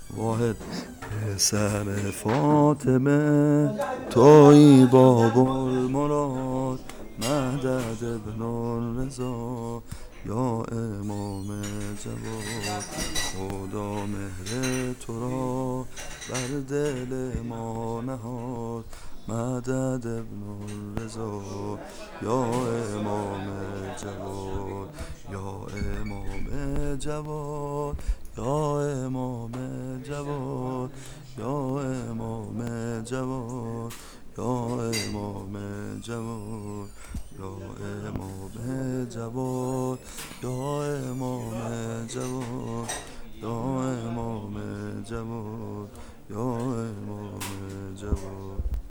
واحد پسر فاطمه توی باب المراد مدد ابن الرضا یا امام جواد خدا مهر تو را بر دل ما نهاد مدد ابن الرضا یا امام جواد یا امام جواد یا امام جواد یا امام جواد یا امام جواد یا امام جواد یا امام جواد یا امام جواد یا امام جواد